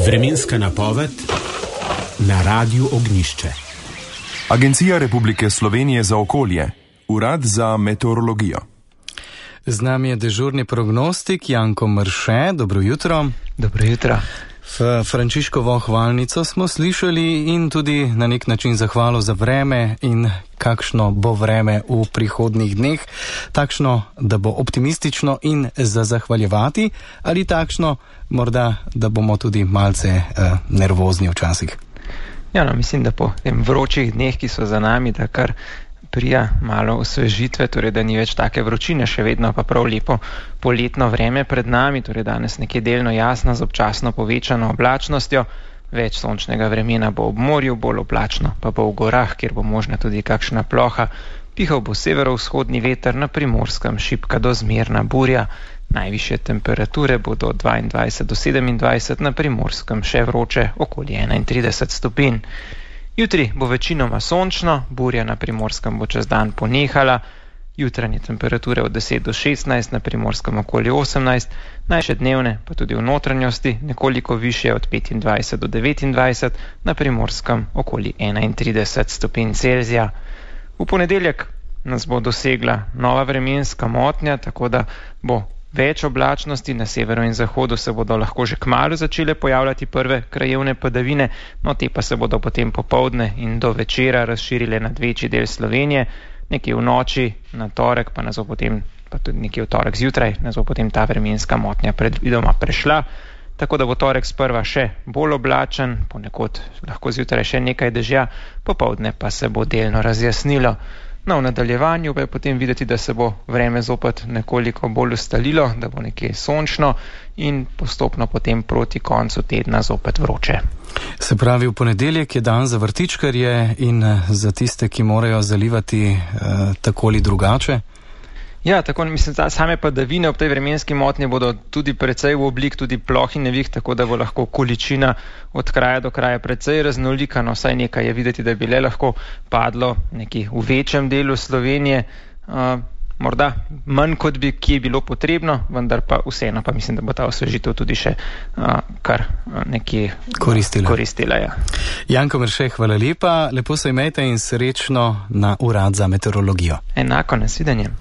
Vremenska napoved na Radiu Ognjišče. Agencija Republike Slovenije za okolje, Urad za meteorologijo. Z nami je dežurni prognostik Janko Mrše. Dobro jutro. Dobro jutro. Frančiškovo hvalnico smo slišali in tudi na nek način zahvalo za vreme in kakšno bo vreme v prihodnjih dneh. Takšno, da bo optimistično in za zahvaljevati, ali takšno, morda, da bomo tudi malce nervozni včasih. Ja, no, mislim, da po tem vročih dneh, ki so za nami, da kar prija malo osvežitve, torej da ni več take vročine, še vedno pa prav lepo poletno vreme pred nami, torej danes nekje delno jasno z občasno povečano oblačnostjo, več sončnega vremena bo ob morju, bolj oblačno pa bo v gorah, kjer bo možna tudi kakšna ploha. Pihal bo severovzhodni veter, na Primorskem šibka do zmerna burja. Najvišje temperature bodo 22 do 27, na Primorskem še vroče, okoli 31 stopinj. Jutri bo večinoma sončno, burja na Primorskem bo čez dan ponehala, jutranje temperature od 10 do 16, na Primorskem okoli 18, najvišje dnevne pa tudi v notranjosti nekoliko više od 25 do 29, na Primorskem okoli 31 stopinj Celzija. V ponedeljek nas bo dosegla nova vremenska motnja, tako da bo več oblačnosti, na severu in zahodu se bodo lahko že kmalu začele pojavljati prve krajevne padavine, no te pa se bodo potem popoldne in do večera razširile nad večji del Slovenije, nekje v noči na torek pa nas bo potem, pa tudi nekje v torek zjutraj, nas bo potem ta vremenska motnja predvidoma prešla, tako da bo torek sprva še bolj oblačen, ponekod lahko zjutraj še nekaj dežja, popoldne pa se bo delno razjasnilo. No, v nadaljevanju pa je potem videti, da se bo vreme zopet nekoliko bolj ustalilo, da bo nekje sončno in postopno potem proti koncu tedna zopet vroče. Se pravi, v ponedeljek je dan za vrtičkarje in za tiste, ki morajo zalivati tako ali drugače? Ja, tako mislim, same padavine ob tej vremenski motnji bodo tudi precej v oblik tudi ploh in nevih, tako da bo lahko količina od kraja do kraja precej raznolika, no vsaj nekaj je videti, da bi le lahko padlo nekje v večjem delu Slovenije, morda manj kot bi kje bilo potrebno, vendar pa vseeno pa mislim, da bo ta osvežitev tudi še kar nekje koristila. Ja. Janko Mrše, hvala lepa, lepo se imejte in srečno na Urad za meteorologijo. Enako, nasvidenje.